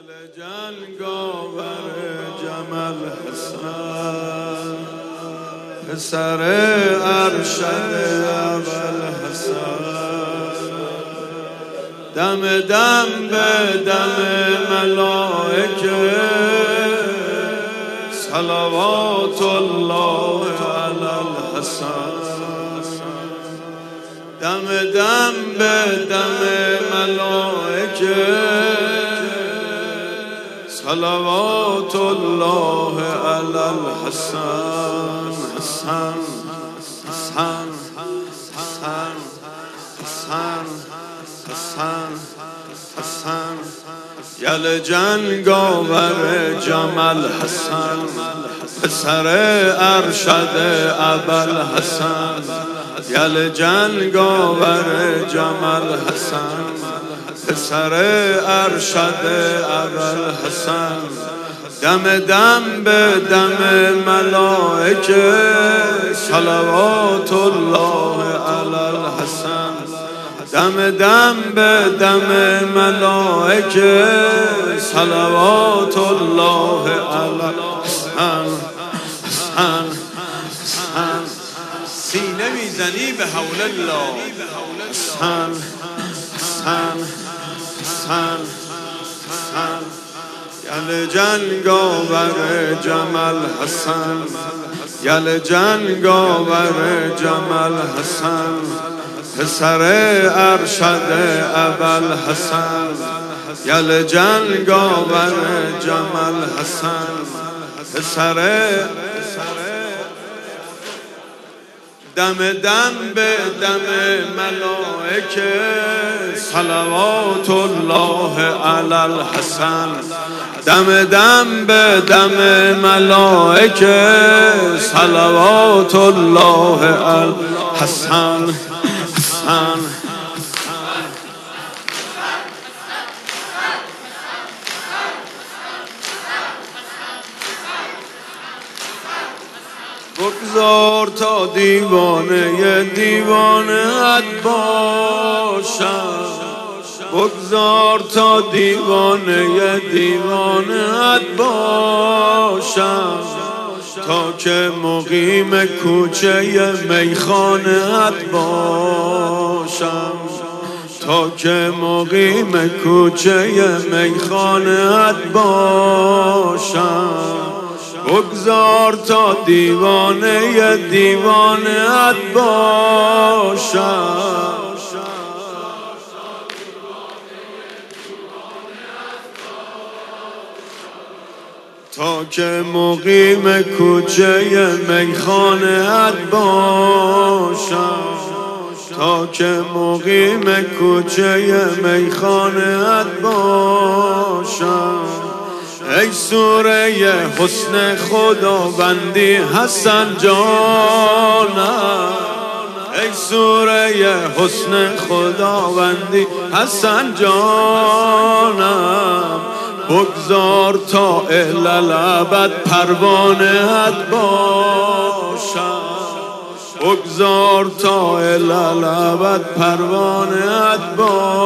جنگاور جمل حسن پسر ارشد ابوالحسن دم دم به دم ملائکه صلوات الله علی الحسن دم دم به دم ملائکه صلوات الله علی الحسن حسن حسن حسن حسن حسن حسن یل جنگاور جمل حسن پسر ارشد ابوالحسن یل جنگاور جمل حسن پسر ارشد ابوالحسن دم دم به دم ملائکه صلوات الله علی الحسن دم دم به دم ملائکه صلوات الله علی الحسن حسن حسن سینه میزنی به حول الله حسن حسن حسن حسن یل جنگاور جمل حسن یل جنگاور جمل حسن پسر ارشد ابوالحسن یل جنگاور جمل حسن پسر دم دم به دم ملائکه صلوات الله علی الحسن دم دم به دم ملائکه صلوات الله علی الحسن حسن بگذار تا دیوانه دیوانه‌ات باشم بگذار تا دیوانه دیوانه‌ات باشم تا که مقیم کوچه میخانه‌ات باشم تا که مقیم کوچه میخانه‌ات باشم بگذار تا دیوانه دیوانه‌ات باشم تا که مقیم کوچه میخانه‌ات باشم تا که مقیم کوچه میخانه‌ات باشم ای سوره حسن خداوندی حسن جانم ای سوره حسن خداوندی حسن جانم بگذار تا الالابد پروانه‌ات باشم بگذار تا الالابد پروانه‌ات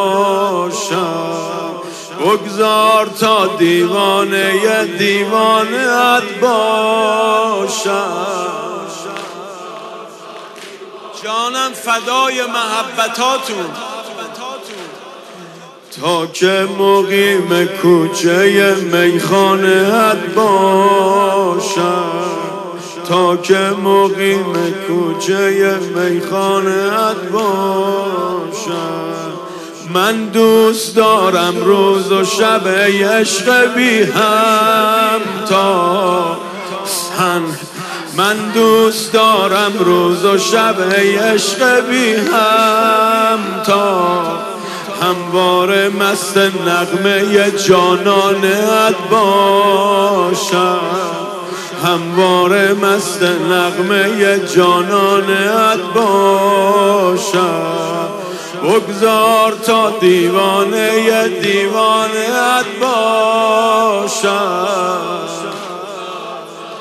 باشم بگذار تا دیوانه دیوانه‌ات باشم جانم فدای محبتاتون تا که مقیم کوچه میخانه‌ات باشم تا که مقیم کوچه میخانه‌ات باشم من دوست دارم روز و شب عشق بی همتا من دوست دارم روز و شب عشق بی همتا همواره مست نغمه جانانه‌ات باشم همواره مست نغمه جانانه‌ات باشم بگذار تا دیوانه دیوانه‌ات باشم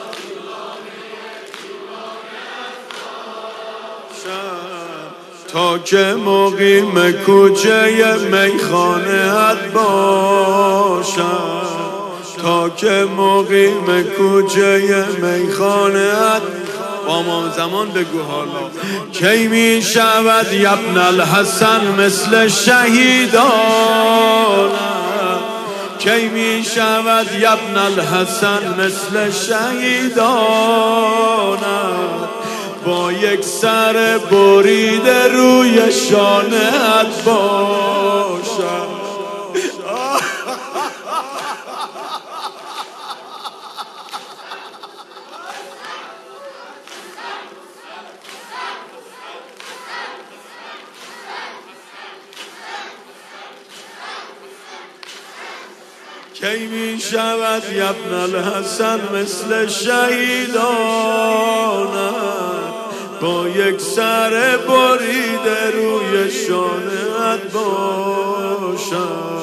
تا تا که مقیم کوچه میخانه‌ات باشم، تا که مقیم کوچه میخانه‌ات. با امام زمان بگو حالا کی می شود یبن الحسن مثل شهیدان، کی می شود یبن الحسن مثل شهیدان، با یک سر بریده روی شانه‌ات باشم. کی می شود یبن الحسن مثل شهیدانت، با یک سر بریده روی شانه‌ات باشم.